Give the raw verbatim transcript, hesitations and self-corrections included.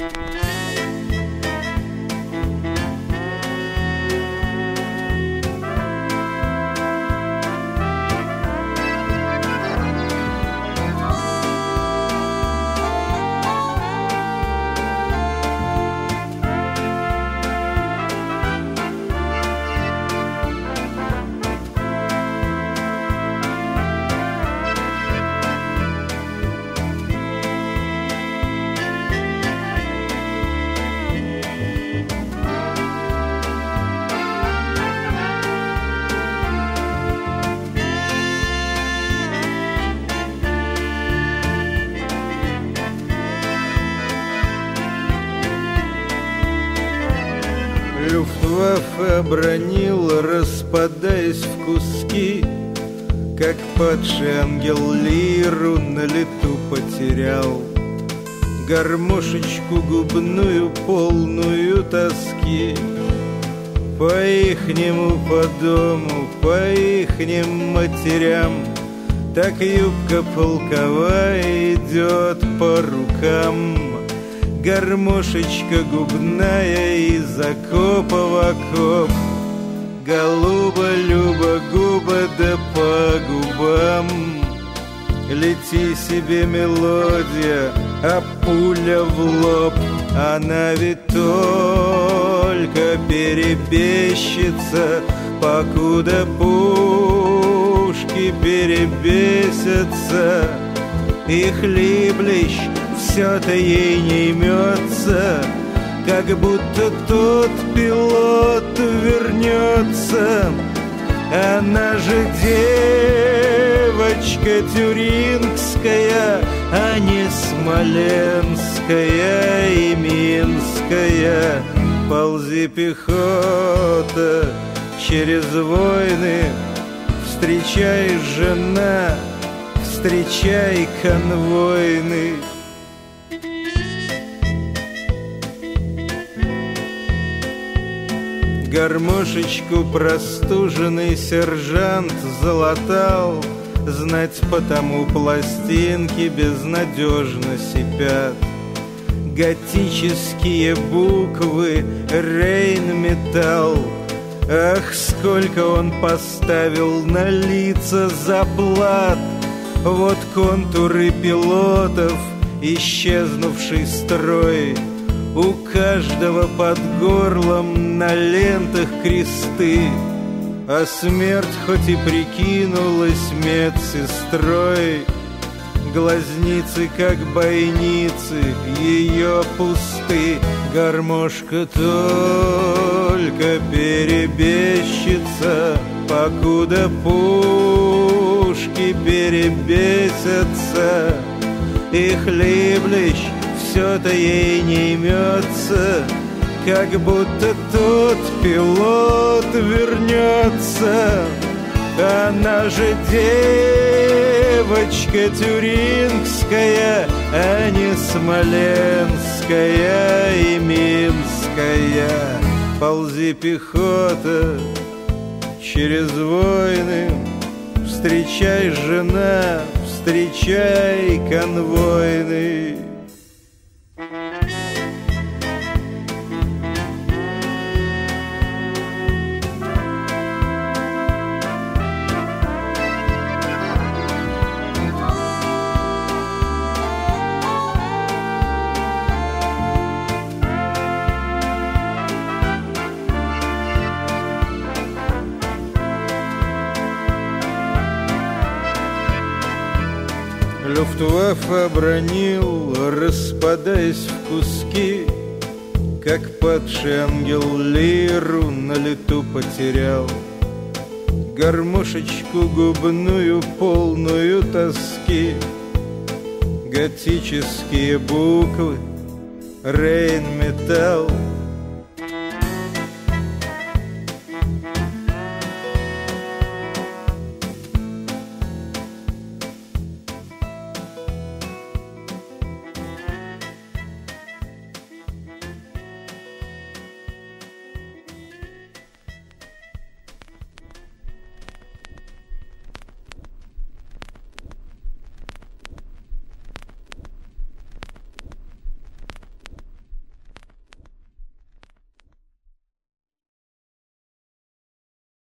Люфтваффе обронил, распадаясь в куски, как падший ангел лиру на лету потерял. Гармошечку губную, полную тоски. По-ихнему по дому, по ихним матерям, так юбка полковая идет по рукам. Гармошечка губная из окопа в окоп. Голуба, люба, губа, да по губам. Лети себе, мелодия, а пуля в лоб. Она ведь только перебещется, покуда пушки перебесятся. И хлиблищ все-то ей не имется, как будто тот пилот вернется. Она же девочка тюрингская, а не смоленская и минская. Ползи, пехота, через войны, встречай, жена, встречай, конвойный. Гармошечку простуженный сержант залатал, знать потому пластинки безнадежно сипят. Готические буквы, рейн-металл. Ах, сколько он поставил на лица заплат. Вот контуры пилотов, исчезнувший строй. У каждого под горлом на лентах кресты. А смерть хоть и прикинулась медсестрой, глазницы, как бойницы, ее пусты. Гармошка только перебещется, покуда пушки перебесятся. И хлиблищ все-то ей не имется, как будто тот пилот вернется. Она же девочка тюрингская, а не смоленская и минская. Ползи, пехота, через войны, встречай, жена, встречай, конвойный. Люфтваффе обронил, распадаясь в куски, как падший ангел лиру на лету потерял. Гармошечку губную, полную тоски. Готические буквы, рейн-металл.